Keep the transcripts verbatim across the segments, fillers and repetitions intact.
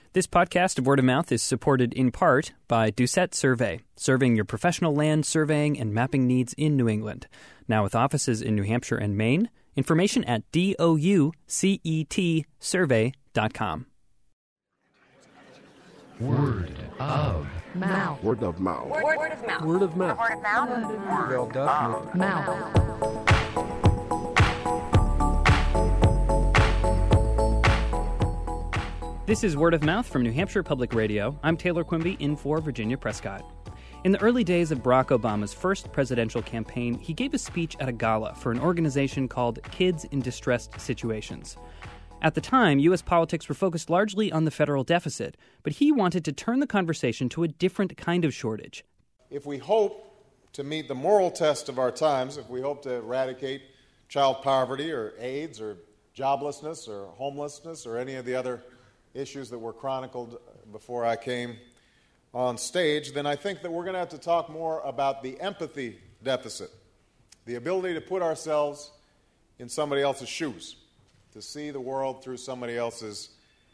This podcast of Word of Mouth is supported in part by Doucette Survey, serving your professional land surveying and mapping needs in New England. Now with offices in New Hampshire and Maine, information at D O U C E T survey dot com. Word of mouth. Word of mouth. Word, word of mouth. Word of mouth. Word of mouth. Word of Mouth. This is Word of Mouth from New Hampshire Public Radio. I'm Taylor Quimby, in for Virginia Prescott. In the early days of Barack Obama's first presidential campaign, he gave a speech at a gala for an organization called Kids in Distressed Situations. At the time, U S politics were focused largely on the federal deficit, but he wanted to turn the conversation to a different kind of shortage. If we hope to meet the moral test of our times, if we hope to eradicate child poverty or AIDS or joblessness or homelessness or any of the other issues that were chronicled before I came on stage, then I think that we're going to have to talk more about the empathy deficit, the ability to put ourselves in somebody else's shoes, to see the world through somebody else's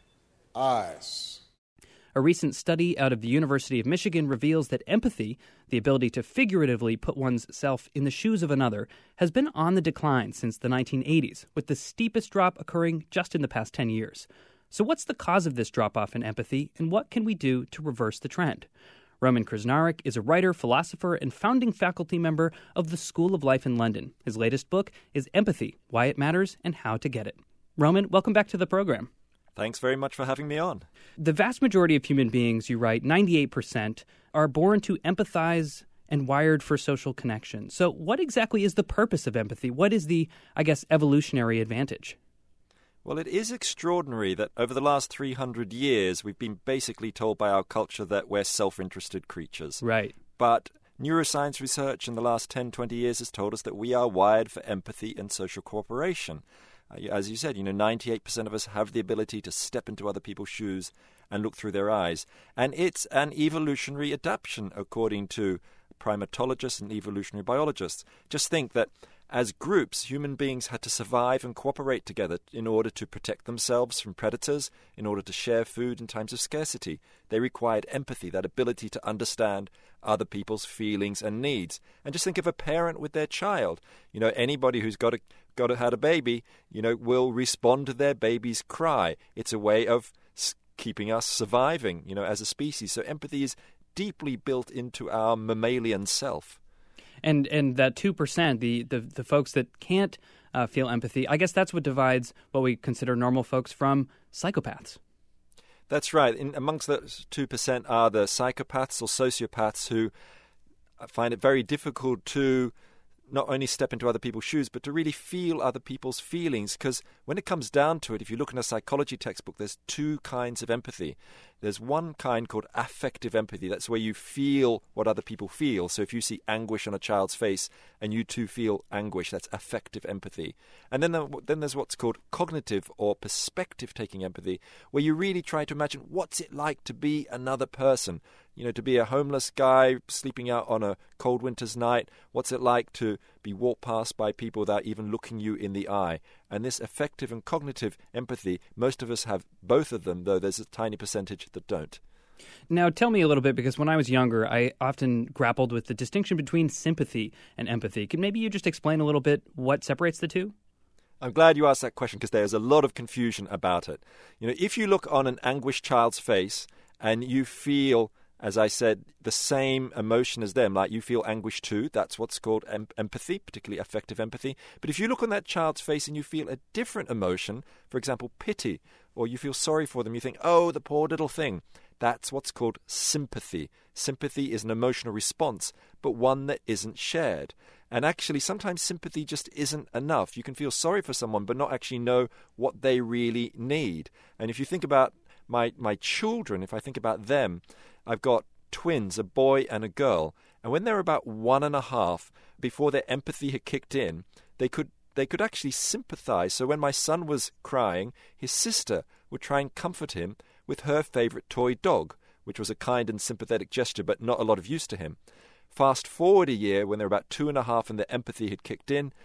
eyes. A recent study out of the University of Michigan reveals that empathy, the ability to figuratively put one's self in the shoes of another, has been on the decline since the nineteen eighties, with the steepest drop occurring just in the past ten years. So what's the cause of this drop-off in empathy, and what can we do to reverse the trend? Roman Krznaric is a writer, philosopher, and founding faculty member of the School of Life in London. His latest book is Empathy, Why It Matters and How to Get It. Roman, welcome back to the program. Thanks very much for having me on. The vast majority of human beings, you write, ninety-eight percent, are born to empathize and wired for social connection. So what exactly is the purpose of empathy? What is the, I guess, evolutionary advantage? Well, it is extraordinary that over the last three hundred years, we've been basically told by our culture that we're self-interested creatures. Right. But neuroscience research in the last ten, twenty years has told us that we are wired for empathy and social cooperation. Uh, as you said, you know, ninety-eight percent of us have the ability to step into other people's shoes and look through their eyes. And it's an evolutionary adaptation, according to primatologists and evolutionary biologists. Just think that as groups, human beings had to survive and cooperate together in order to protect themselves from predators, in order to share food in times of scarcity. They required empathy, that ability to understand other people's feelings and needs. And just think of a parent with their child. You know, anybody who's got a, got a, had a baby, you know, will respond to their baby's cry. It's a way of keeping us surviving, you know, as a species. So empathy is deeply built into our mammalian self. And and that two percent, the, the, the folks that can't uh, feel empathy, I guess that's what divides what we consider normal folks from psychopaths. That's right. In, amongst those two percent are the psychopaths or sociopaths who find it very difficult to not only step into other people's shoes, but to really feel other people's feelings. Because when it comes down to it, if you look in a psychology textbook, there's two kinds of empathy. There's one kind called affective empathy. That's where you feel what other people feel. So if you see anguish on a child's face and you too feel anguish, that's affective empathy. And then, then there's what's called cognitive or perspective-taking empathy, where you really try to imagine what's it like to be another person. You know, to be a homeless guy sleeping out on a cold winter's night. What's it like to be walked past by people without even looking you in the eye? And this affective and cognitive empathy, most of us have both of them, though there's a tiny percentage that don't. Now, tell me a little bit, because when I was younger, I often grappled with the distinction between sympathy and empathy. Can maybe you just explain a little bit what separates the two? I'm glad you asked that question, because there's a lot of confusion about it. You know, if you look on an anguished child's face and you feel, as I said, the same emotion as them, like you feel anguish too, that's what's called em- empathy, particularly affective empathy. But if you look on that child's face and you feel a different emotion, for example, pity, or you feel sorry for them, you think, oh, the poor little thing, that's what's called sympathy. Sympathy is an emotional response, but one that isn't shared. And actually, sometimes sympathy just isn't enough. You can feel sorry for someone, but not actually know what they really need. And if you think about my, my children, if I think about them, I've got twins, a boy and a girl, and when they were about one and a half, before their empathy had kicked in, they could they could actually sympathize. So when my son was crying, his sister would try and comfort him with her favorite toy dog, which was a kind and sympathetic gesture, but not a lot of use to him. Fast forward a year, when they were about two and a half and their empathy had kicked in,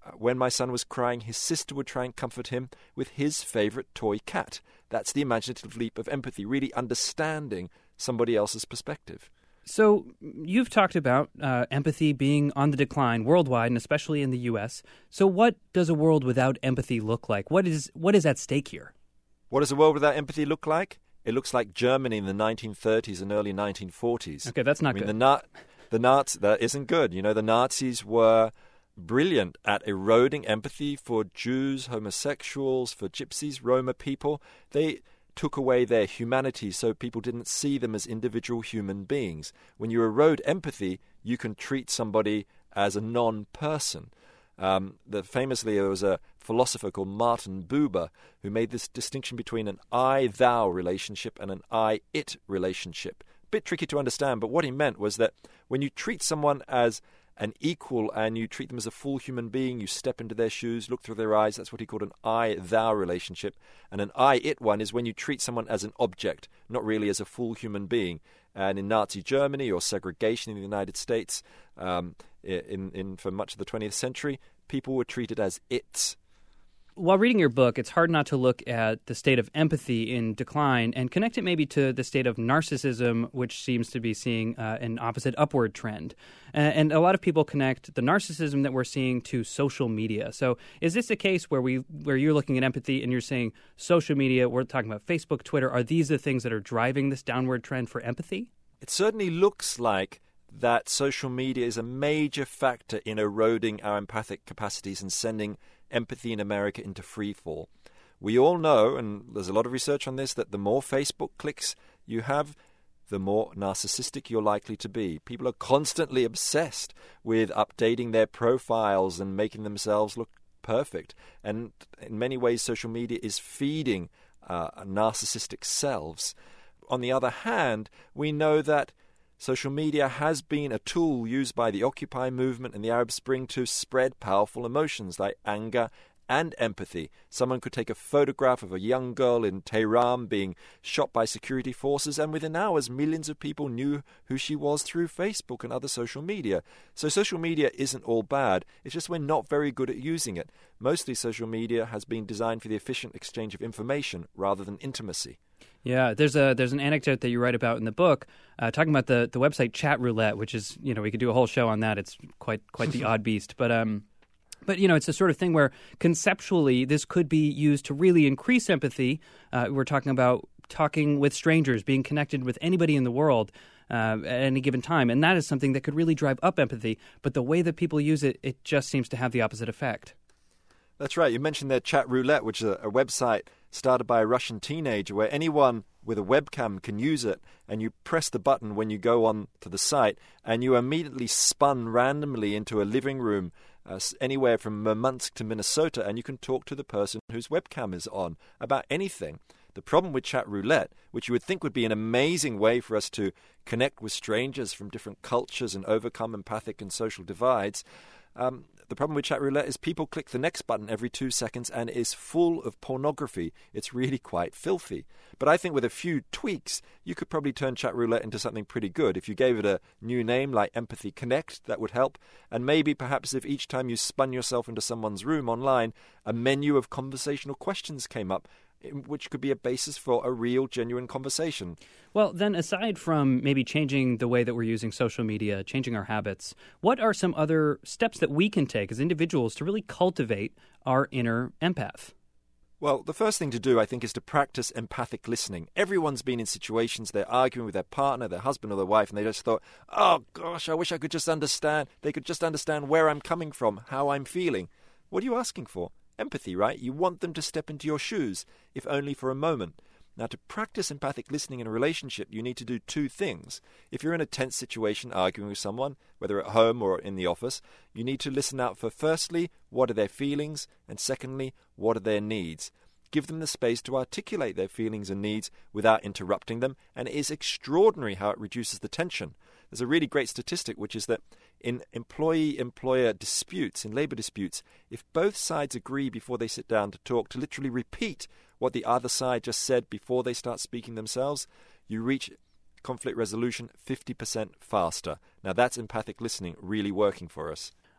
when my son was crying, his sister would try and comfort him with his favorite toy cat. That's the imaginative leap of empathy, really understanding somebody else's perspective. So you've talked about uh, empathy being on the decline worldwide and especially in the U S. So what does a world without empathy look like? What is what is at stake here? What does a world without empathy look like? It looks like Germany in the nineteen thirties and early nineteen forties. Okay, that's not I mean, good. The, Na- the Nazis, that isn't good. You know, the Nazis were brilliant at eroding empathy for Jews, homosexuals, for gypsies, Roma people. They took away their humanity so people didn't see them as individual human beings. When you erode empathy, you can treat somebody as a non-person. Um, the, famously, there was a philosopher called Martin Buber who made this distinction between an I-thou relationship and an I-it relationship. A bit tricky to understand, but what he meant was that when you treat someone as an equal and you treat them as a full human being, you step into their shoes, look through their eyes, that's what he called an I-thou relationship. And an I-it one is when you treat someone as an object, not really as a full human being. And in Nazi Germany or segregation in the United States, um, in, in for much of the twentieth century, people were treated as its. While reading your book, it's hard not to look at the state of empathy in decline and connect it maybe to the state of narcissism, which seems to be seeing uh, an opposite upward trend. Uh, and a lot of people connect the narcissism that we're seeing to social media. So is this a case where we where you're looking at empathy and you're saying social media, we're talking about Facebook, Twitter, are these the things that are driving this downward trend for empathy? It certainly looks like that social media is a major factor in eroding our empathic capacities and sending empathy in America into free fall. We all know, and there's a lot of research on this, that the more Facebook clicks you have, the more narcissistic you're likely to be. People are constantly obsessed with updating their profiles and making themselves look perfect. And in many ways, social media is feeding uh, narcissistic selves. On the other hand, we know that social media has been a tool used by the Occupy movement and the Arab Spring to spread powerful emotions like anger and empathy. Someone could take a photograph of a young girl in Tehran being shot by security forces, and within hours, millions of people knew who she was through Facebook and other social media. So social media isn't all bad. It's just we're not very good at using it. Mostly social media has been designed for the efficient exchange of information rather than intimacy. Yeah, there's a there's an anecdote that you write about in the book, uh, talking about the, the website Chat Roulette, which is, you know, we could do a whole show on that. It's quite quite the odd beast, but um, but you know, it's the sort of thing where conceptually this could be used to really increase empathy. Uh, we're talking about talking with strangers, being connected with anybody in the world uh, at any given time, and that is something that could really drive up empathy. But the way that people use it, it just seems to have the opposite effect. That's right. You mentioned there Chat Roulette, which is a, a website started by a Russian teenager where anyone with a webcam can use it, and you press the button when you go on to the site, and you are immediately spun randomly into a living room uh, anywhere from Murmansk to Minnesota, and you can talk to the person whose webcam is on about anything. The problem with Chat Roulette, which you would think would be an amazing way for us to connect with strangers from different cultures and overcome empathic and social divides, um, the problem with Chat Roulette is people click the next button every two seconds and it is full of pornography. It's really quite filthy. But I think with a few tweaks, you could probably turn Chat Roulette into something pretty good. If you gave it a new name like Empathy Connect, that would help. And maybe perhaps if each time you spun yourself into someone's room online, a menu of conversational questions came up, which could be a basis for a real, genuine conversation. Well, then aside from maybe changing the way that we're using social media, changing our habits, what are some other steps that we can take as individuals to really cultivate our inner empath? Well, the first thing to do, I think, is to practice empathic listening. Everyone's been in situations they're arguing with their partner, their husband or their wife, and they just thought, oh, gosh, I wish I could just understand. They could just understand where I'm coming from, how I'm feeling. What are you asking for? Empathy, right? You want them to step into your shoes, if only for a moment. Now, to practice empathic listening in a relationship, you need to do two things. If you're in a tense situation arguing with someone, whether at home or in the office, you need to listen out for, firstly, what are their feelings, and secondly, what are their needs. Give them the space to articulate their feelings and needs without interrupting them, and it is extraordinary how it reduces the tension. There's a really great statistic, which is that in employee-employer disputes, in labor disputes, if both sides agree before they sit down to talk to literally repeat what the other side just said before they start speaking themselves, you reach conflict resolution fifty percent faster. Now that's empathic listening really working for us.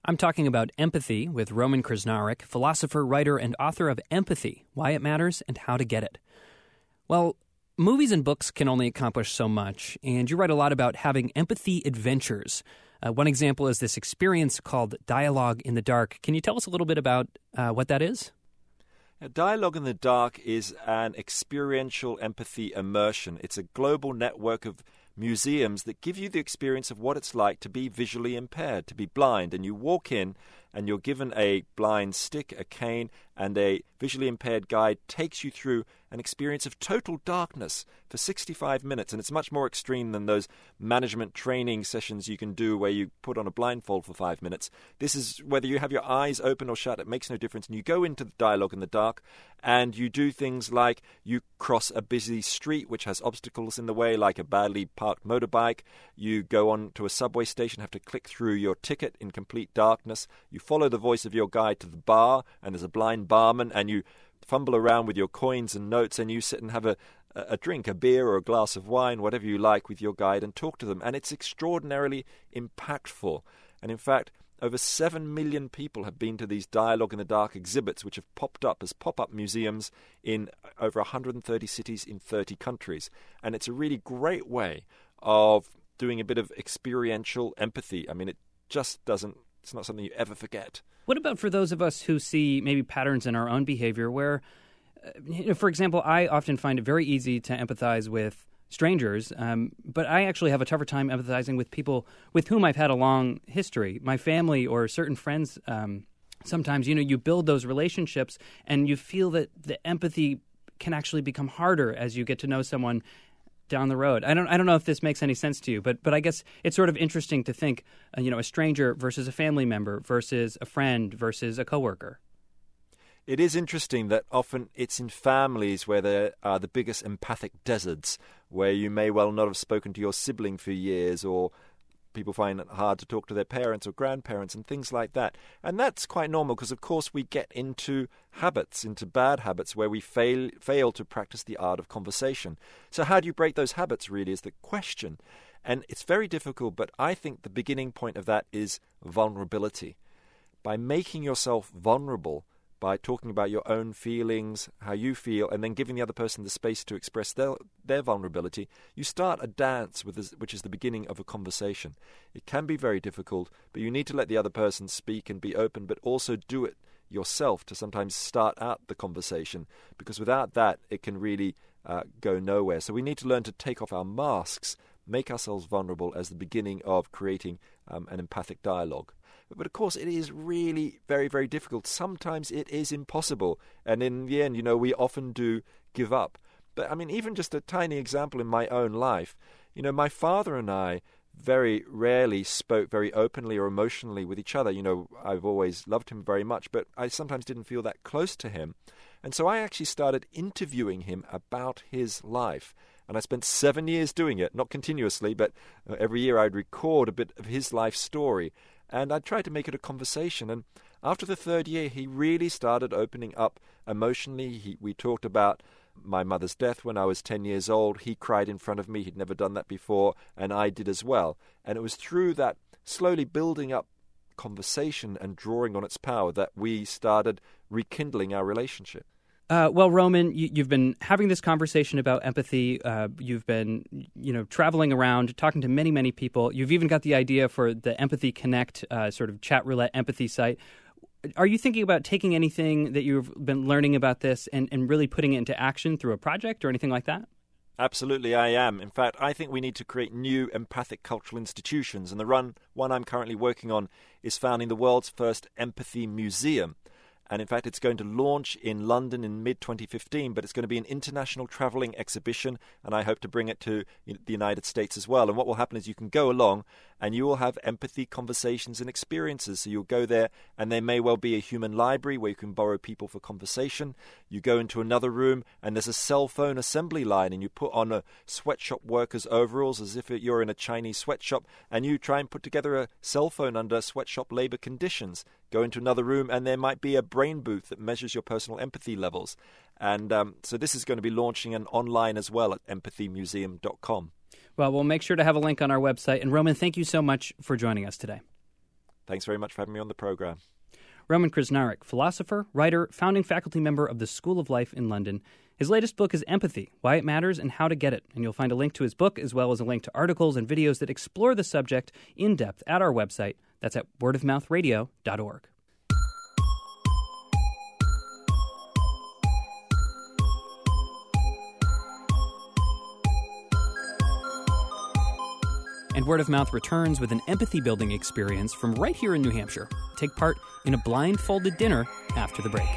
I'm talking about empathy with Roman Krznaric, philosopher, writer, and author of Empathy, Why It Matters and How to Get It. Well, movies and books can only accomplish so much, and you write a lot about having empathy adventures. Uh, one example is this experience called Dialogue in the Dark. Can you tell us a little bit about uh, what that is? Dialogue in the Dark is an experiential empathy immersion. It's a global network of museums that give you the experience of what it's like to be visually impaired, to be blind. And you walk in and you're given a blind stick, a cane, and a visually impaired guide takes you through an experience of total darkness for sixty-five minutes. And it's much more extreme than those management training sessions you can do where you put on a blindfold for five minutes. This is whether you have your eyes open or shut, it makes no difference. And you go into the Dialogue in the Dark and you do things like you cross a busy street which has obstacles in the way, like a badly parked motorbike. You go on to a subway station, have to click through your ticket in complete darkness. You follow the voice of your guide to the bar, and there's a blind barman, and you fumble around with your coins and notes, and you sit and have a, a drink, a beer or a glass of wine, whatever you like, with your guide and talk to them. And it's extraordinarily impactful. And in fact, over seven million people have been to these Dialogue in the Dark exhibits, which have popped up as pop-up museums in over one hundred thirty cities in thirty countries. And it's a really great way of doing a bit of experiential empathy. I mean, it just doesn't, it's not something you ever forget. What about for those of us who see maybe patterns in our own behavior where, uh, you know, for example, I often find it very easy to empathize with strangers, um, but I actually have a tougher time empathizing with people with whom I've had a long history, my family or certain friends. Um, sometimes, you know, you build those relationships and you feel that the empathy can actually become harder as you get to know someone down the road. I don't I don't know if this makes any sense to you, but but I guess it's sort of interesting to think, uh, you know, a stranger versus a family member versus a friend versus a coworker. It is interesting that often it's in families where there are the biggest empathic deserts, where you may well not have spoken to your sibling for years, or people find it hard to talk to their parents or grandparents and things like that. And that's quite normal because, of course, we get into habits, into bad habits where we fail fail to practice the art of conversation. So how do you break those habits, really, is the question. And it's very difficult, but I think the beginning point of that is vulnerability. By making yourself vulnerable, by talking about your own feelings, how you feel, and then giving the other person the space to express their their vulnerability, you start a dance with this, which is the beginning of a conversation. It can be very difficult, but you need to let the other person speak and be open, but also do it yourself to sometimes start out the conversation, because without that, it can really uh, go nowhere. So we need to learn to take off our masks, make ourselves vulnerable as the beginning of creating um, an empathic dialogue. But, of course, it is really very, very difficult. Sometimes it is impossible. And in the end, you know, we often do give up. But, I mean, even just a tiny example in my own life, you know, my father and I very rarely spoke very openly or emotionally with each other. You know, I've always loved him very much, but I sometimes didn't feel that close to him. And so I actually started interviewing him about his life. And I spent seven years doing it, not continuously, but every year I'd record a bit of his life story. And I tried to make it a conversation. And after the third year, he really started opening up emotionally. He, we talked about my mother's death when I was ten years old. He cried in front of me. He'd never done that before, and I did as well. And it was through that slowly building up conversation and drawing on its power that we started rekindling our relationship. Uh, well, Roman, you, you've been having this conversation about empathy. Uh, you've been, you know, traveling around, talking to many, many people. You've even got the idea for the Empathy Connect uh, sort of chat roulette empathy site. Are you thinking about taking anything that you've been learning about this and, and really putting it into action through a project or anything like that? Absolutely, I am. In fact, I think we need to create new empathic cultural institutions. And the run, one I'm currently working on is founding the world's first empathy museum. And in fact, it's going to launch in London in mid twenty fifteen, but it's going to be an international traveling exhibition, and I hope to bring it to the United States as well. And what will happen is you can go along and you will have empathy conversations and experiences. So you'll go there, and there may well be a human library where you can borrow people for conversation. You go into another room, and there's a cell phone assembly line, and you put on a sweatshop worker's overalls as if you're in a Chinese sweatshop, and you try and put together a cell phone under sweatshop labor conditions. Go into another room, and there might be a brain booth that measures your personal empathy levels. And um, so this is going to be launching an online as well at empathy museum dot com. Well, we'll make sure to have a link on our website. And Roman, thank you so much for joining us today. Thanks very much for having me on the program. Roman Krznaric, philosopher, writer, founding faculty member of the School of Life in London. His latest book is Empathy, Why It Matters and How to Get It. And you'll find a link to his book as well as a link to articles and videos that explore the subject in depth at our website. That's at word of mouth radio dot org. And Word of Mouth returns with an empathy-building experience from right here in New Hampshire. Take part in a blindfolded dinner after the break.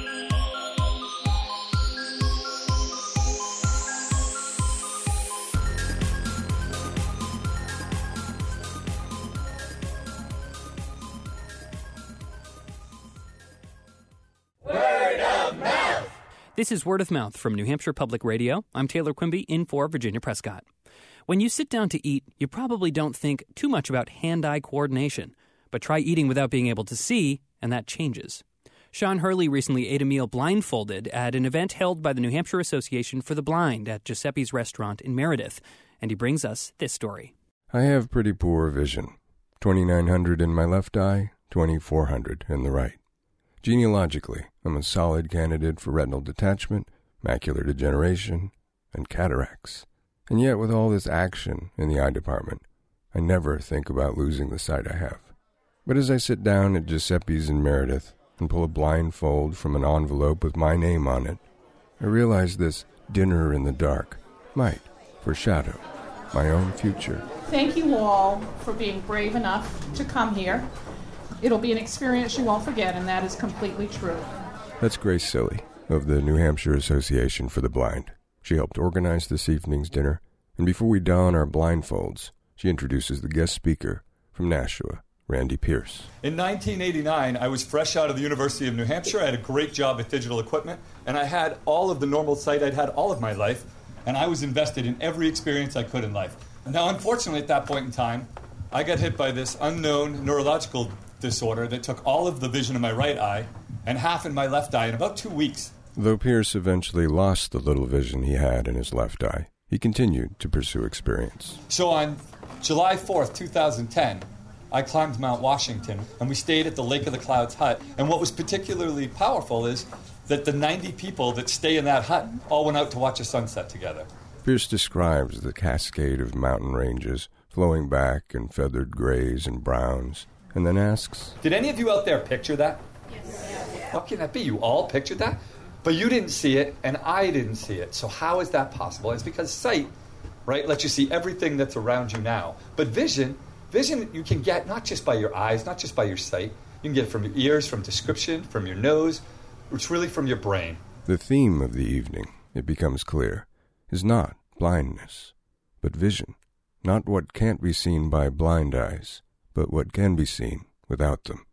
Word of Mouth! This is Word of Mouth from New Hampshire Public Radio. I'm Taylor Quimby, in for Virginia Prescott. When you sit down to eat, you probably don't think too much about hand-eye coordination, but try eating without being able to see, and that changes. Sean Hurley recently ate a meal blindfolded at an event held by the New Hampshire Association for the Blind at Giuseppe's Restaurant in Meredith, and he brings us this story. I have pretty poor vision. twenty-nine hundred in my left eye, twenty-four hundred in the right. Genealogically, I'm a solid candidate for retinal detachment, macular degeneration, and cataracts. And yet, with all this action in the eye department, I never think about losing the sight I have. But as I sit down at Giuseppe's in Meredith and pull a blindfold from an envelope with my name on it, I realize this dinner in the dark might foreshadow my own future. Thank you all for being brave enough to come here. It'll be an experience you won't forget, and that is completely true. That's Grace Silly of the New Hampshire Association for the Blind. She helped organize this evening's dinner, and before we don our blindfolds, she introduces the guest speaker from Nashua, Randy Pierce. In nineteen eighty-nine, I was fresh out of the University of New Hampshire. I had a great job at digital equipment, and I had all of the normal sight I'd had all of my life, and I was invested in every experience I could in life. Now, unfortunately, at that point in time, I got hit by this unknown neurological disorder that took all of the vision in my right eye and half in my left eye in about two weeks. Though Pierce eventually lost the little vision he had in his left eye, he continued to pursue experience. So on July fourth, twenty ten, I climbed Mount Washington, and we stayed at the Lake of the Clouds hut. And what was particularly powerful is that the ninety people that stay in that hut all went out to watch a sunset together. Pierce describes the cascade of mountain ranges flowing back in feathered grays and browns, and then asks, Did any of you out there picture that? Yes. How can that be? You all pictured that? But you didn't see it, and I didn't see it. So how is that possible? It's because sight, right, lets you see everything that's around you now. But vision, vision you can get not just by your eyes, not just by your sight. You can get it from your ears, from description, from your nose. It's really from your brain. The theme of the evening, it becomes clear, is not blindness, but vision. Not what can't be seen by blind eyes, but what can be seen without them.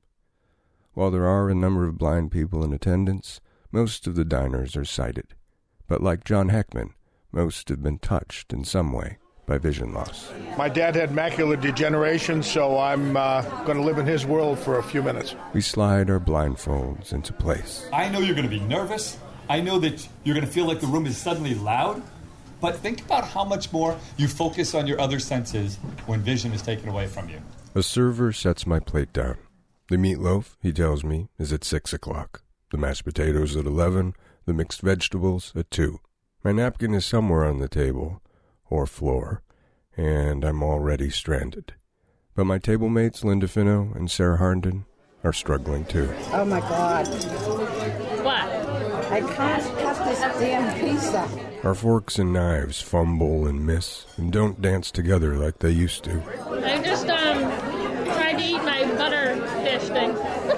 While there are a number of blind people in attendance, most of the diners are sighted. But like John Heckman, most have been touched in some way by vision loss. My dad had macular degeneration, so I'm uh, going to live in his world for a few minutes. We slide our blindfolds into place. I know you're going to be nervous. I know that you're going to feel like the room is suddenly loud. But think about how much more you focus on your other senses when vision is taken away from you. A server sets my plate down. The meatloaf, he tells me, is at six o'clock. The mashed potatoes at eleven, the mixed vegetables at two. My napkin is somewhere on the table, or floor, and I'm already stranded. But my table mates, Linda Finno and Sarah Harnden, are struggling too. Oh my God. What? I can't cut this damn pizza. Our forks and knives fumble and miss and don't dance together like they used to. I just um tried to eat my butter fish thing.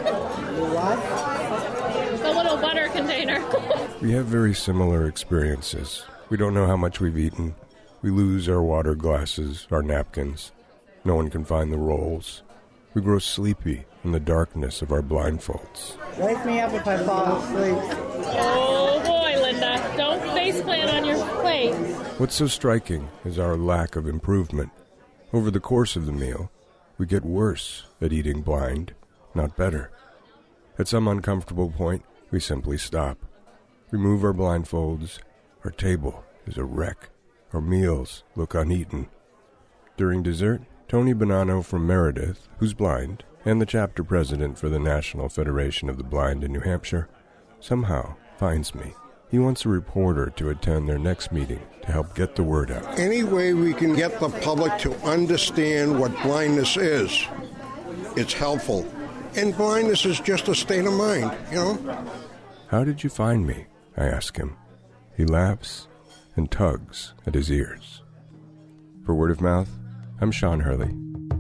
What? The little butter container. We have very similar experiences. We don't know how much we've eaten. We lose our water glasses, our napkins. No one can find the rolls. We grow sleepy in the darkness of our blindfolds. Wake me up if I fall asleep. Oh boy, Linda. Don't faceplant on your plate. What's so striking is our lack of improvement. Over the course of the meal, we get worse at eating blind, not better. At some uncomfortable point, we simply stop. Remove our blindfolds. Our table is a wreck. Our meals look uneaten. During dessert, Tony Bonanno from Meredith, who's blind, and the chapter president for the National Federation of the Blind in New Hampshire, somehow finds me. He wants a reporter to attend their next meeting to help get the word out. Any way we can get the public to understand what blindness is, it's helpful. And blindness is just a state of mind, you know? How did you find me? I ask him. He laughs and tugs at his ears. For Word of Mouth, I'm Sean Hurley.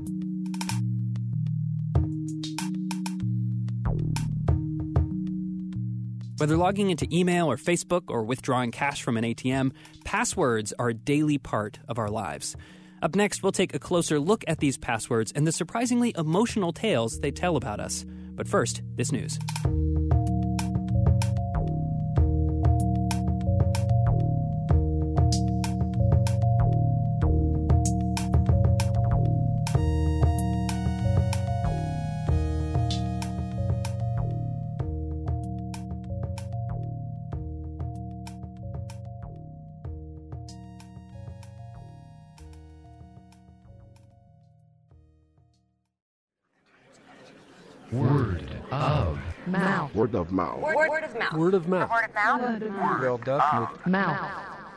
Whether logging into email or Facebook or withdrawing cash from an A T M, passwords are a daily part of our lives. Up next, we'll take a closer look at these passwords and the surprisingly emotional tales they tell about us. But first, this news. Word of mouth. Word of mouth. Word, word of mouth. Word of mouth. Word of mouth. Word of mouth. Mouth.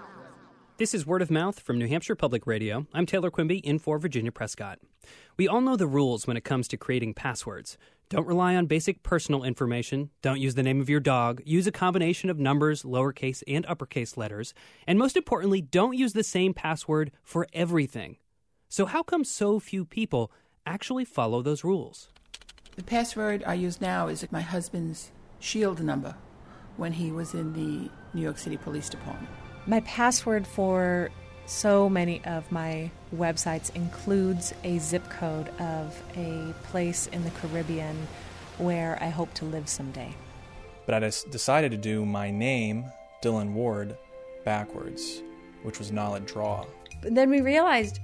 This is Word of Mouth from New Hampshire Public Radio. I'm Taylor Quimby, in for Virginia Prescott. We all know the rules when it comes to creating passwords. Don't rely on basic personal information. Don't use the name of your dog. Use a combination of numbers, lowercase and uppercase letters. And most importantly, don't use the same password for everything. So how come so few people actually follow those rules? The password I use now is my husband's shield number when he was in the New York City Police Department. My password for so many of my websites includes a zip code of a place in the Caribbean where I hope to live someday. But I decided to do my name, Dylan Ward, backwards, which was Nala Draw. But then we realized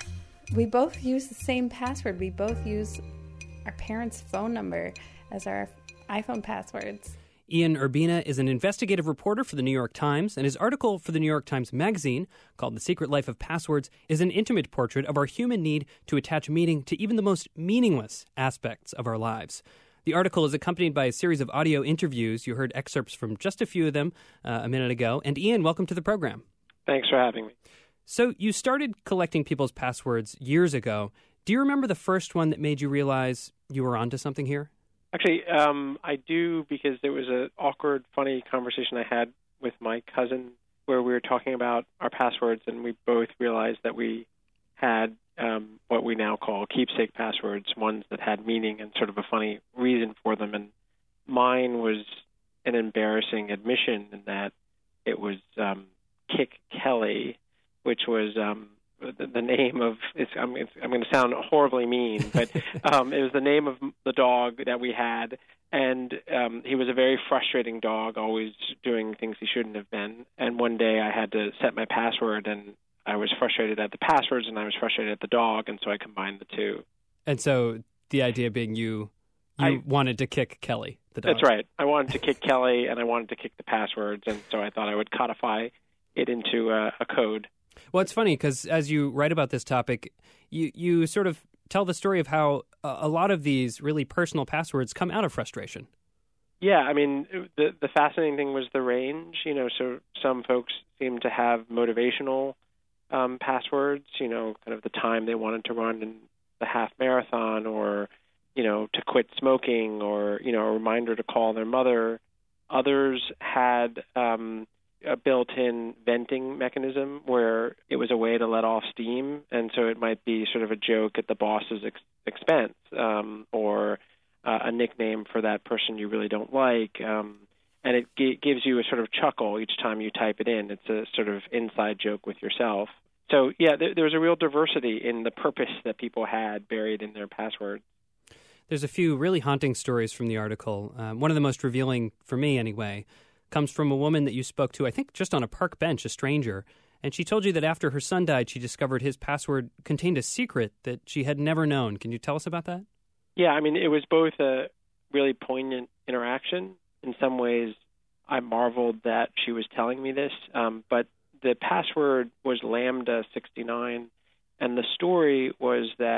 we both use the same password. We both use our parents' phone number as our iPhone passwords. Ian Urbina is an investigative reporter for the New York Times, and his article for the New York Times Magazine, called The Secret Life of Passwords, is an intimate portrait of our human need to attach meaning to even the most meaningless aspects of our lives. The article is accompanied by a series of audio interviews. You heard excerpts from just a few of them uh, a minute ago. And Ian, welcome to the program. Thanks for having me. So you started collecting people's passwords years ago. Do you remember the first one that made you realize you were onto something here? Actually, um, I do, because there was an awkward, funny conversation I had with my cousin where we were talking about our passwords, and we both realized that we had um, what we now call keepsake passwords, ones that had meaning and sort of a funny reason for them. And mine was an embarrassing admission in that it was um, Kick Kelly, which was um, the, the name of, it's, I'm, it's, I'm going to sound horribly mean, but um, it was the name of the dog that we had. And um, he was a very frustrating dog, always doing things he shouldn't have been. And one day I had to set my password, and I was frustrated at the passwords and I was frustrated at the dog, and so I combined the two. And so the idea being you you I, wanted to kick Kelly, the dog. That's right. I wanted to kick Kelly, and I wanted to kick the passwords, and so I thought I would codify it into a, a code. Well, it's funny because as you write about this topic, you, you sort of tell the story of how a lot of these really personal passwords come out of frustration. Yeah, I mean, the the fascinating thing was the range. You know, so some folks seem to have motivational um, passwords, you know, kind of the time they wanted to run in the half marathon, or, you know, to quit smoking, or, you know, a reminder to call their mother. Others had um, a built-in venting mechanism where it was a way to let off steam, and so it might be sort of a joke at the boss's ex- expense, um, or uh, a nickname for that person you really don't like, um, and it g- gives you a sort of chuckle each time you type it in. It's a sort of inside joke with yourself. So, yeah, there, there was a real diversity in the purpose that people had buried in their passwords. There's a few really haunting stories from the article. Um, one of the most revealing, for me anyway, comes from a woman that you spoke to, I think just on a park bench, a stranger, and she told you that after her son died, she discovered his password contained a secret that she had never known. Can you tell us about that? Yeah, I mean, it was both a really poignant interaction. In some ways, I marveled that she was telling me this, um, but the password was Lambda sixty-nine, and the story was that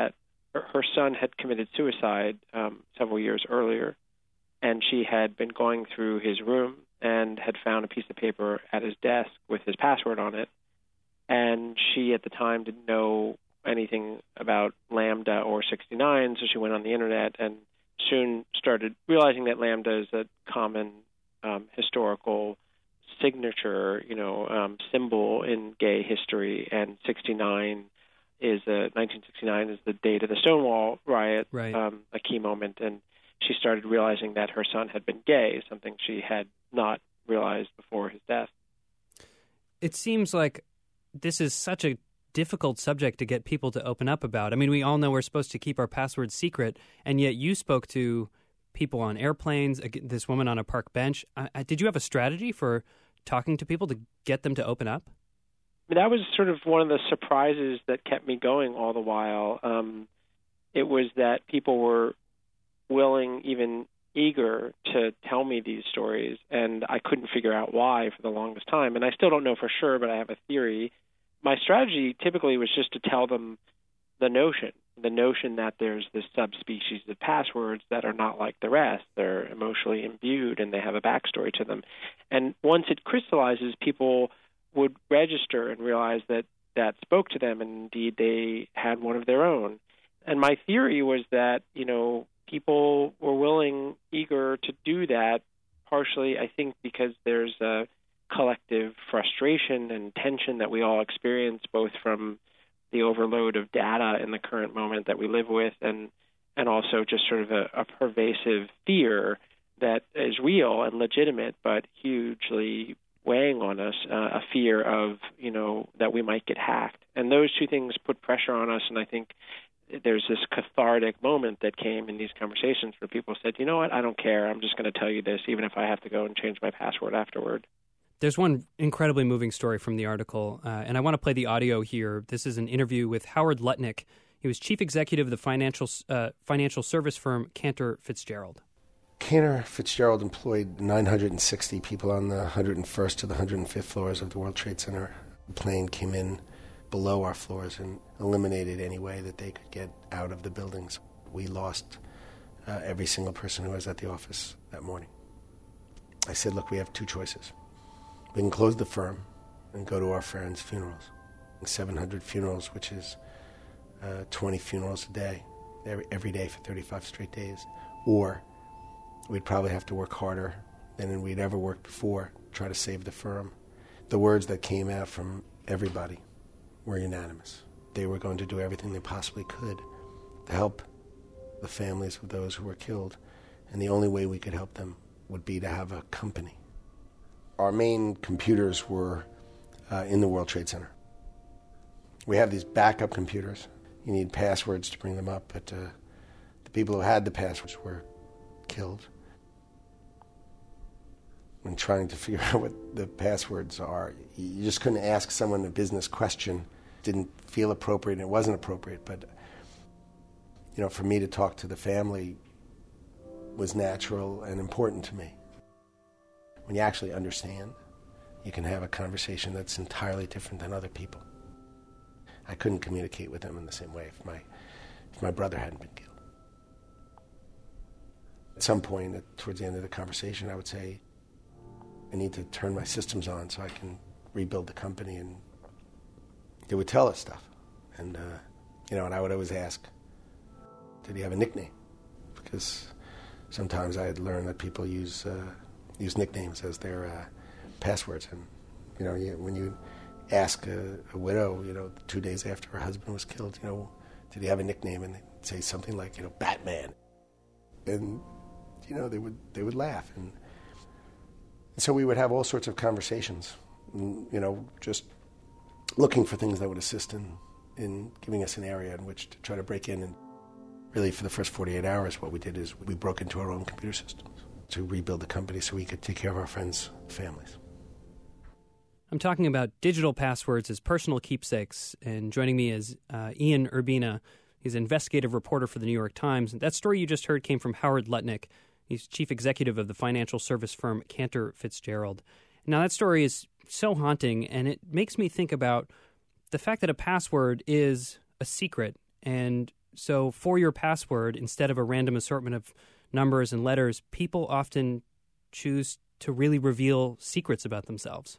her, her son had committed suicide um, several years earlier, and she had been going through his room and had found a piece of paper at his desk with his password on it. And she, at the time, didn't know anything about Lambda or sixty-nine, so she went on the internet and soon started realizing that Lambda is a common um, historical signature, you know, um, symbol in gay history, and sixty-nine is a, nineteen sixty-nine is the date of the Stonewall riot, right. um, a key moment, and she started realizing that her son had been gay, something she had not realized before his death. It seems like this is such a difficult subject to get people to open up about. I mean, we all know we're supposed to keep our passwords secret, and yet you spoke to people on airplanes, this woman on a park bench. Uh, did you have a strategy for talking to people to get them to open up? I mean, that was sort of one of the surprises that kept me going all the while. Um, it was that people were willing, even eager, to tell me these stories, and I couldn't figure out why for the longest time. And I still don't know for sure, but I have a theory. My strategy typically was just to tell them the notion, the notion that there's this subspecies of passwords that are not like the rest. They're emotionally imbued and they have a backstory to them. And once it crystallizes, people would register and realize that that spoke to them, and indeed they had one of their own. And my theory was that, you know, people were willing, eager to do that, partially, I think, because there's a collective frustration and tension that we all experience, both from the overload of data in the current moment that we live with, and and also just sort of a, a pervasive fear that is real and legitimate, but hugely weighing on us, uh, a fear of, you know, that we might get hacked. And those two things put pressure on us, and I think there's this cathartic moment that came in these conversations where people said, you know what, I don't care, I'm just going to tell you this, even if I have to go and change my password afterward. There's one incredibly moving story from the article, uh, and I want to play the audio here. This is an interview with Howard Lutnick. He was chief executive of the financial uh, financial service firm Cantor Fitzgerald. Cantor Fitzgerald employed nine hundred sixty people on the one hundred first to the one hundred fifth floors of the World Trade Center. The plane came in below our floors and eliminated any way that they could get out of the buildings. We lost uh, every single person who was at the office that morning. I said, look, we have two choices. We can close the firm and go to our friends' funerals. seven hundred funerals, which is uh, twenty funerals a day, every, every day for thirty-five straight days. Or we'd probably have to work harder than we'd ever worked before, try to save the firm. The words that came out from everybody were unanimous. They were going to do everything they possibly could to help the families of those who were killed, and the only way we could help them would be to have a company. Our main computers were uh, in the World Trade Center. We have these backup computers. You need passwords to bring them up, but uh, the people who had the passwords were killed. When trying to figure out what the passwords are, you just couldn't ask someone a business question. It didn't feel appropriate, and it wasn't appropriate, but you know, for me to talk to the family was natural and important to me. When you actually understand, you can have a conversation that's entirely different than other people. I couldn't communicate with them in the same way if my if my brother hadn't been killed. At some point, at, towards the end of the conversation, I would say, I need to turn my systems on so I can rebuild the company, and they would tell us stuff. And, uh, you know, and I would always ask, did he have a nickname? Because sometimes I had learned that people use uh, use nicknames as their uh, passwords. And, you know, you, when you ask a, a widow, you know, two days after her husband was killed, you know, did he have a nickname? And they'd say something like, you know, Batman. And, you know, they would they would laugh. And, and so we would have all sorts of conversations, and, you know, just looking for things that would assist in, in giving us an area in which to try to break in. And really, for the first forty-eight hours, what we did is we broke into our own computer systems to rebuild the company so we could take care of our friends' families. I'm talking about digital passwords as personal keepsakes, and joining me is uh, Ian Urbina. He's an investigative reporter for the New York Times. That story you just heard came from Howard Lutnick. He's chief executive of the financial service firm Cantor Fitzgerald. Now, that story is so haunting, and it makes me think about the fact that a password is a secret, and So for your password, instead of a random assortment of numbers and letters, people often choose to really reveal secrets about themselves.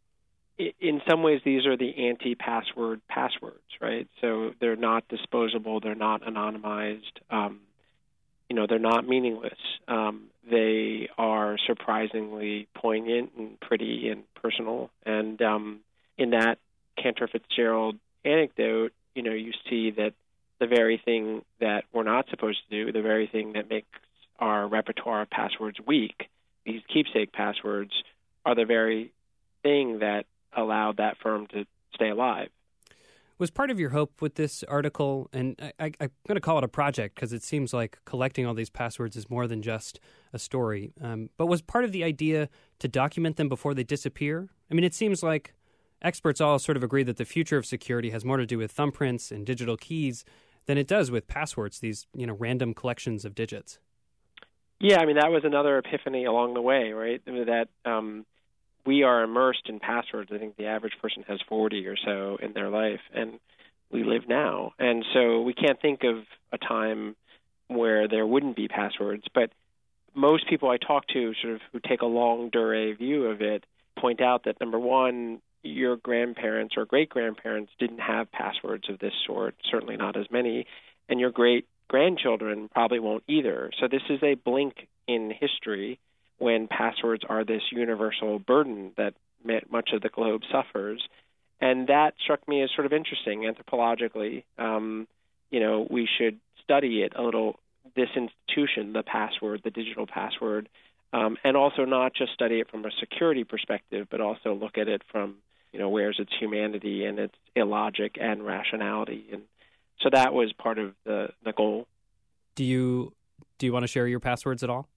In some ways, these are the anti-password passwords, right? So they're not disposable, they're not anonymized, um, you know, they're not meaningless. Um, they are surprisingly poignant and pretty and personal. And um, in that Cantor Fitzgerald anecdote, you know, you see that the very thing that we're not supposed to do, the very thing that makes our repertoire of passwords weak, these keepsake passwords, are the very thing that allowed that firm to stay alive. Was part of your hope with this article, and I, I, I'm going to call it a project because it seems like collecting all these passwords is more than just a story, um, but was part of the idea to document them before they disappear? I mean, it seems like experts all sort of agree that the future of security has more to do with thumbprints and digital keys than it does with passwords, these, you know, random collections of digits. Yeah, I mean, that was another epiphany along the way, right? I mean, that um, we are immersed in passwords. I think the average person has forty or so in their life, and we live now. And so we can't think of a time where there wouldn't be passwords. But most people I talk to sort of who take a longue durée view of it point out that, number one, your grandparents or great-grandparents didn't have passwords of this sort, certainly not as many, and your great-grandchildren probably won't either. So this is a blink in history when passwords are this universal burden that much of the globe suffers. And that struck me as sort of interesting anthropologically. Um, you know, we should study it a little, this institution, the password, the digital password, um, and also not just study it from a security perspective, but also look at it from, you know, where's its humanity and its illogic and rationality. And so that was part of the, the goal. Do you do you want to share your passwords at all?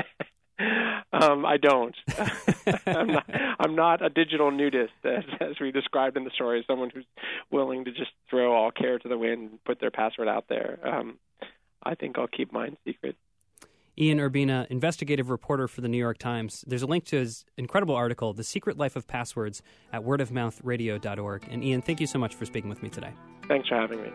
um, I don't. I'm not. I'm not a digital nudist, as, as we described in the story. Someone who's willing to just throw all care to the wind and put their password out there. Um, I think I'll keep mine secret. Ian Urbina, investigative reporter for the New York Times. There's a link to his incredible article, The Secret Life of Passwords, at word of mouth radio dot org. And Ian, thank you so much for speaking with me today. Thanks for having me.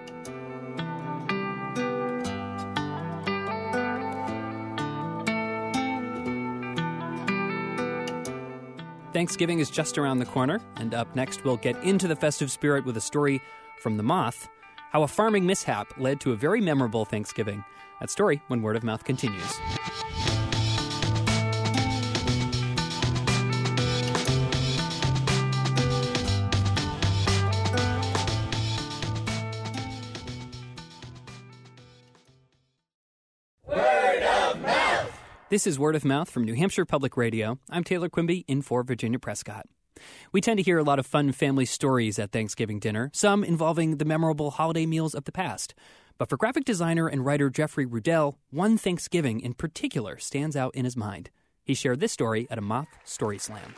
Thanksgiving is just around the corner, and up next we'll get into the festive spirit with a story from The Moth, how a farming mishap led to a very memorable Thanksgiving. That story when Word of Mouth continues. Word of Mouth! This is Word of Mouth from New Hampshire Public Radio. I'm Taylor Quimby, in for Virginia Prescott. We tend to hear a lot of fun family stories at Thanksgiving dinner, some involving the memorable holiday meals of the past. But for graphic designer and writer Jeffrey Rudell, one Thanksgiving in particular stands out in his mind. He shared this story at a Moth Story Slam.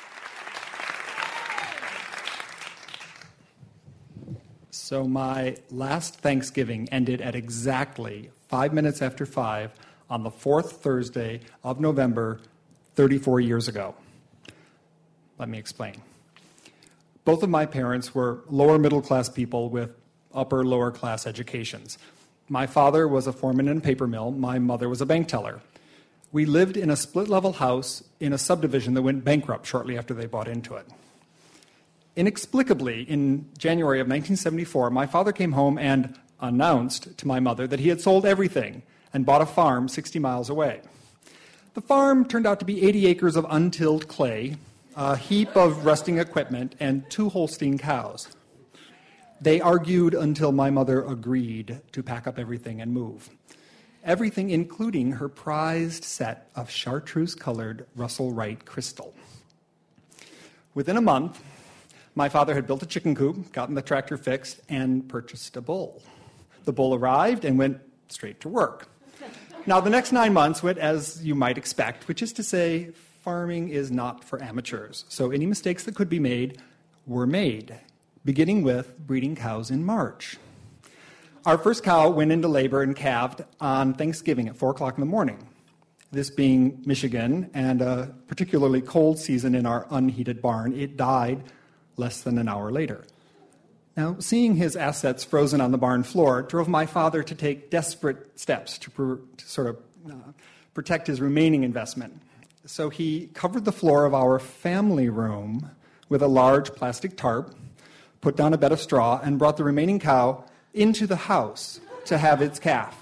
So my last Thanksgiving ended at exactly five minutes after five on the fourth Thursday of November, thirty-four years ago. Let me explain. Both of my parents were lower middle class people with upper lower class educations. My father was a foreman in a paper mill. My mother was a bank teller. We lived in a split-level house in a subdivision that went bankrupt shortly after they bought into it. Inexplicably, in January of nineteen seventy-four, my father came home and announced to my mother that he had sold everything and bought a farm sixty miles away. The farm turned out to be eighty acres of untilled clay, a heap of rusting equipment, and two Holstein cows. They argued until my mother agreed to pack up everything and move. Everything including her prized set of chartreuse-colored Russell Wright crystal. Within a month, my father had built a chicken coop, gotten the tractor fixed, and purchased a bull. The bull arrived and went straight to work. Now, the next nine months went as you might expect, which is to say, farming is not for amateurs. So any mistakes that could be made were made, beginning with breeding cows in March. Our first cow went into labor and calved on Thanksgiving at four o'clock in the morning. This being Michigan and a particularly cold season in our unheated barn, it died less than an hour later. Now, seeing his assets frozen on the barn floor drove my father to take desperate steps to, pr- to sort of uh, protect his remaining investment. So he covered the floor of our family room with a large plastic tarp, put down a bed of straw, and brought the remaining cow into the house to have its calf.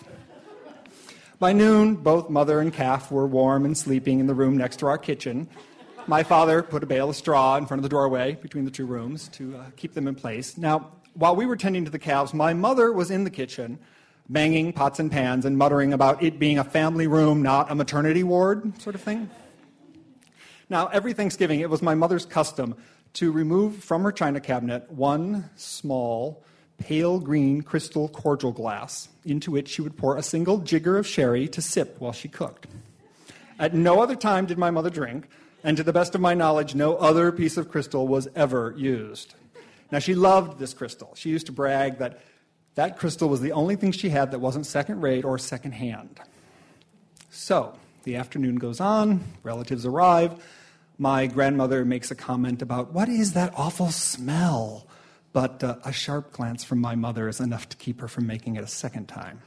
By noon, both mother and calf were warm and sleeping in the room next to our kitchen. My father put a bale of straw in front of the doorway between the two rooms to uh, keep them in place. Now, while we were tending to the calves, my mother was in the kitchen, banging pots and pans and muttering about it being a family room, not a maternity ward sort of thing. Now, every Thanksgiving, it was my mother's custom to remove from her china cabinet one small, pale green crystal cordial glass into which she would pour a single jigger of sherry to sip while she cooked. At no other time did my mother drink, and to the best of my knowledge, no other piece of crystal was ever used. Now, she loved this crystal. She used to brag that that crystal was the only thing she had that wasn't second-rate or second-hand. So, the afternoon goes on, relatives arrive. My grandmother makes a comment about, what is that awful smell? But uh, a sharp glance from my mother is enough to keep her from making it a second time.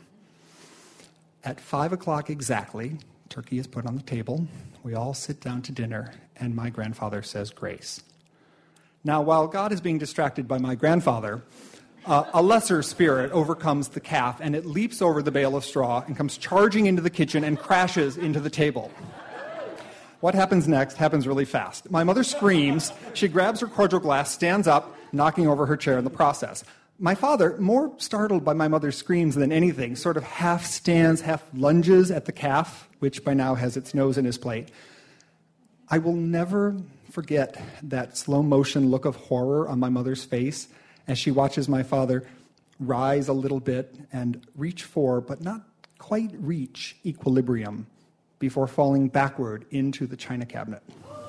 At five o'clock exactly, turkey is put on the table. We all sit down to dinner, and my grandfather says grace. Now, while God is being distracted by my grandfather, uh, a lesser spirit overcomes the calf, and it leaps over the bale of straw and comes charging into the kitchen and crashes into the table. What happens next happens really fast. My mother screams. She grabs her cordial glass, stands up, knocking over her chair in the process. My father, more startled by my mother's screams than anything, sort of half stands, half lunges at the calf, which by now has its nose in his plate. I will never forget that slow-motion look of horror on my mother's face as she watches my father rise a little bit and reach for, but not quite reach, equilibrium before falling backward into the china cabinet.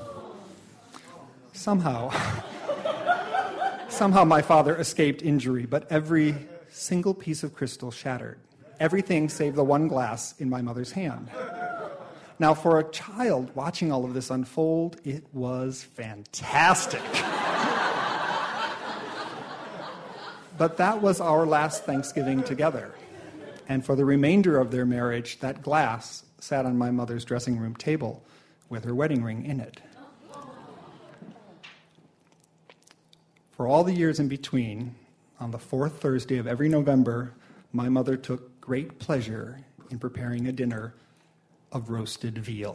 Somehow... Somehow my father escaped injury, but every single piece of crystal shattered. Everything save the one glass in my mother's hand. Now, for a child watching all of this unfold, it was fantastic. But that was our last Thanksgiving together. And for the remainder of their marriage, that glass sat on my mother's dressing room table with her wedding ring in it. For all the years in between, on the fourth Thursday of every November, my mother took great pleasure in preparing a dinner of roasted veal.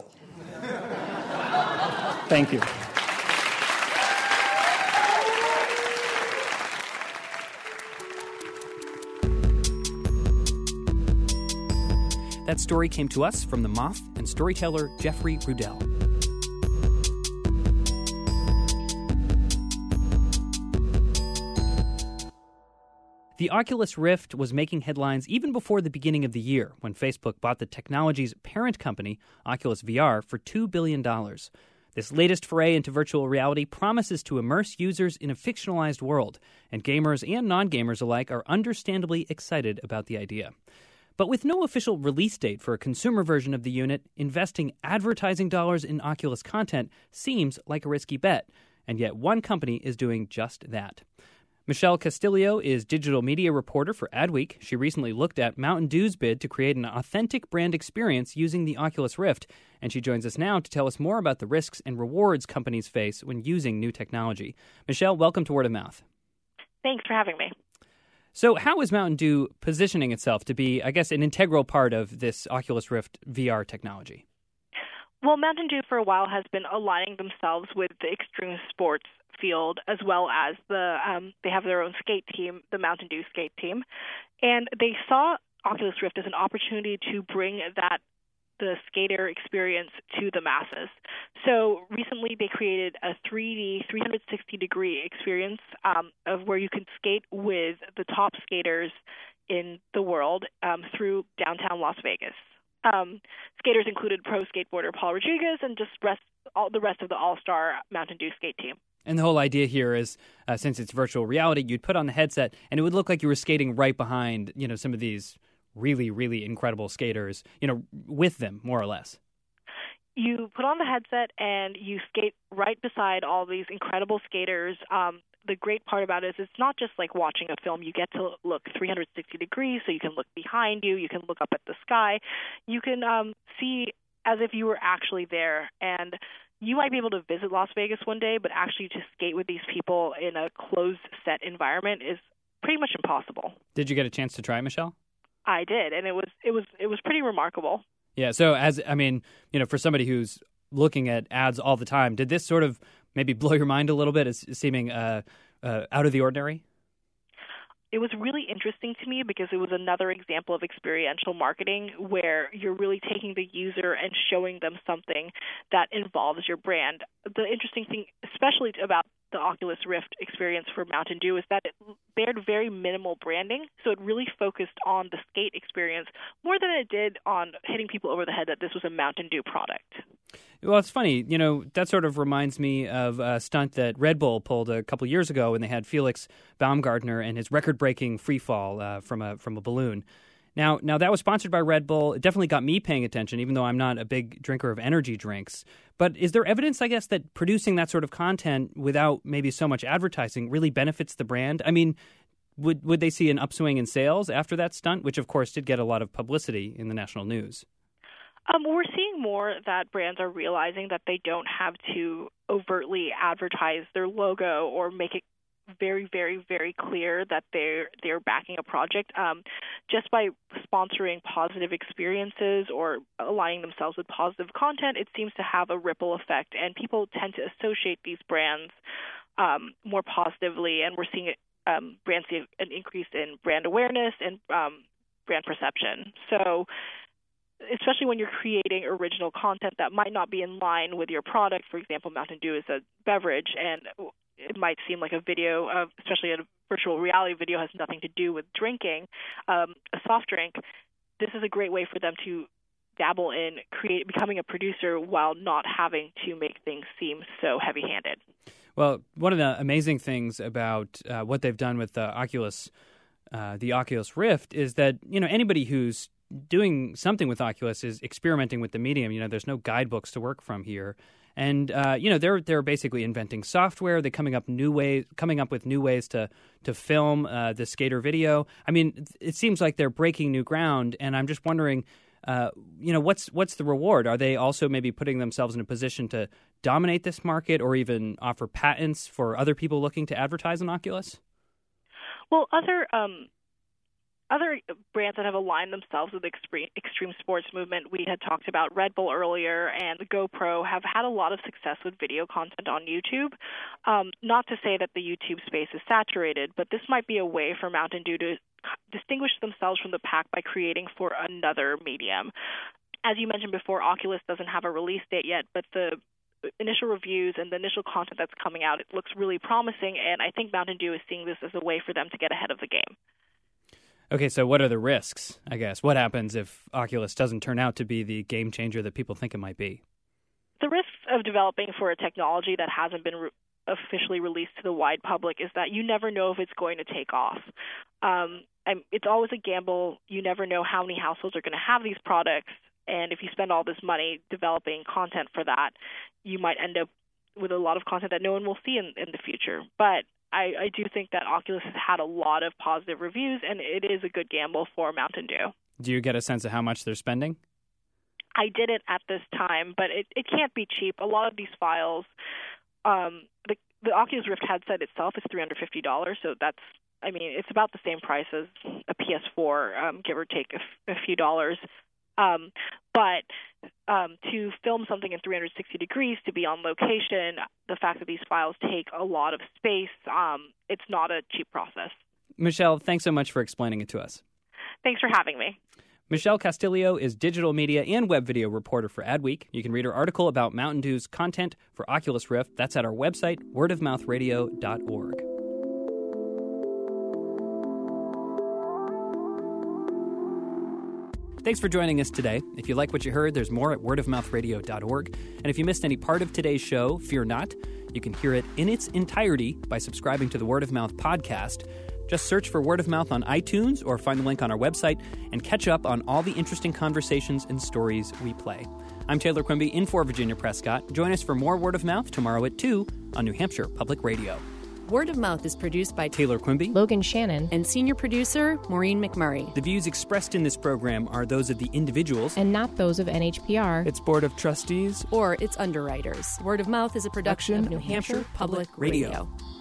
Thank you. That story came to us from The Moth and storyteller Jeffrey Rudell. The Oculus Rift was making headlines even before the beginning of the year, when Facebook bought the technology's parent company, Oculus V R, for two billion dollars. This latest foray into virtual reality promises to immerse users in a fictionalized world, and gamers and non-gamers alike are understandably excited about the idea. But with no official release date for a consumer version of the unit, investing advertising dollars in Oculus content seems like a risky bet, and yet one company is doing just that. Michelle Castillo is digital media reporter for Adweek. She recently looked at Mountain Dew's bid to create an authentic brand experience using the Oculus Rift, and she joins us now to tell us more about the risks and rewards companies face when using new technology. Michelle, welcome to Word of Mouth. Thanks for having me. So how is Mountain Dew positioning itself to be, I guess, an integral part of this Oculus Rift V R technology? Well, Mountain Dew for a while has been aligning themselves with the extreme sports field, as well as the um, they have their own skate team, the Mountain Dew skate team, and they saw Oculus Rift as an opportunity to bring that the skater experience to the masses. So recently they created a three D, three sixty degree experience um, of where you can skate with the top skaters in the world um, through downtown Las Vegas. Um, skaters included pro skateboarder Paul Rodriguez and just rest, all, the rest of the all-star Mountain Dew skate team. And the whole idea here is, uh, since it's virtual reality, you'd put on the headset, and it would look like you were skating right behind, you know, some of these really, really incredible skaters, you know, with them, more or less. You put on the headset, and you skate right beside all these incredible skaters. Um, the great part about it is it's not just like watching a film. You get to look three hundred sixty degrees, so you can look behind you, you can look up at the sky, you can um, see as if you were actually there. And you might be able to visit Las Vegas one day, but actually to skate with these people in a closed set environment is pretty much impossible. Did you get a chance to try, Michelle? I did, and it was it was it was pretty remarkable. Yeah. So as I mean, you know, for somebody who's looking at ads all the time, did this sort of maybe blow your mind a little bit as seeming uh, uh, out of the ordinary? It was really interesting to me because it was another example of experiential marketing where you're really taking the user and showing them something that involves your brand. The interesting thing, especially about the Oculus Rift experience for Mountain Dew, is that it bared very minimal branding, so it really focused on the skate experience more than it did on hitting people over the head that this was a Mountain Dew product. Well, it's funny, you know, that sort of reminds me of a stunt that Red Bull pulled a couple years ago when they had Felix Baumgartner and his record-breaking free fall uh, from a from a balloon. Now, now that was sponsored by Red Bull. It definitely got me paying attention, even though I'm not a big drinker of energy drinks. But is there evidence, I guess, that producing that sort of content without maybe so much advertising really benefits the brand? I mean, would would they see an upswing in sales after that stunt, which, of course, did get a lot of publicity in the national news? Um, we're seeing more that brands are realizing that they don't have to overtly advertise their logo or make it very, very, very clear that they're they're backing a project. Um, just by sponsoring positive experiences or aligning themselves with positive content, it seems to have a ripple effect, and people tend to associate these brands um, more positively, and we're seeing it, um, brands see an increase in brand awareness and um, brand perception. So especially when you're creating original content that might not be in line with your product. For example, Mountain Dew is a beverage, and it might seem like a video, of, especially a virtual reality video, has nothing to do with drinking um, a soft drink. This is a great way for them to dabble in create, becoming a producer while not having to make things seem so heavy-handed. Well, one of the amazing things about uh, what they've done with the Oculus, uh, the Oculus Rift, is that, you know, anybody who's doing something with Oculus is experimenting with the medium. You know, there's no guidebooks to work from here, and uh, you know they're they're basically inventing software. They're coming up new ways, coming up with new ways to to film uh, the skater video. I mean, it seems like they're breaking new ground, and I'm just wondering, uh, you know, what's what's the reward? Are they also maybe putting themselves in a position to dominate this market, or even offer patents for other people looking to advertise on Oculus? Well, other. Um Other brands that have aligned themselves with the extreme, extreme sports movement, we had talked about Red Bull earlier, and GoPro have had a lot of success with video content on YouTube. Um, not to say that the YouTube space is saturated, but this might be a way for Mountain Dew to distinguish themselves from the pack by creating for another medium. As you mentioned before, Oculus doesn't have a release date yet, but the initial reviews and the initial content that's coming out, it looks really promising, and I think Mountain Dew is seeing this as a way for them to get ahead of the game. Okay, so what are the risks, I guess? What happens if Oculus doesn't turn out to be the game changer that people think it might be? The risks of developing for a technology that hasn't been re- officially released to the wide public is that you never know if it's going to take off. Um, and it's always a gamble. You never know how many households are going to have these products, and if you spend all this money developing content for that, you might end up with a lot of content that no one will see in, in the future. But I, I do think that Oculus has had a lot of positive reviews, and it is a good gamble for Mountain Dew. Do you get a sense of how much they're spending? I didn't at this time, but it, it can't be cheap. A lot of these files, um, the, the Oculus Rift headset itself is three hundred fifty dollars, so that's, I mean, it's about the same price as a P S four, um, give or take a, a few dollars. Um, but um, to film something in three hundred sixty degrees, to be on location, the fact that these files take a lot of space, um, it's not a cheap process. Michelle, thanks so much for explaining it to us. Thanks for having me. Michelle Castillo is digital media and web video reporter for Adweek. You can read her article about Mountain Dew's content for Oculus Rift. That's at our website, word of mouth radio dot org. Thanks for joining us today. If you like what you heard, there's more at word of mouth radio dot org. And if you missed any part of today's show, fear not. You can hear it in its entirety by subscribing to the Word of Mouth podcast. Just search for Word of Mouth on iTunes or find the link on our website and catch up on all the interesting conversations and stories we play. I'm Taylor Quimby in for Virginia Prescott. Join us for more Word of Mouth tomorrow at two on New Hampshire Public Radio. Word of Mouth is produced by Taylor Quimby, Logan Shannon, and senior producer Maureen McMurray. The views expressed in this program are those of the individuals and not those of N H P R, its Board of Trustees, or its underwriters. Word of Mouth is a production of New Hampshire Public Radio.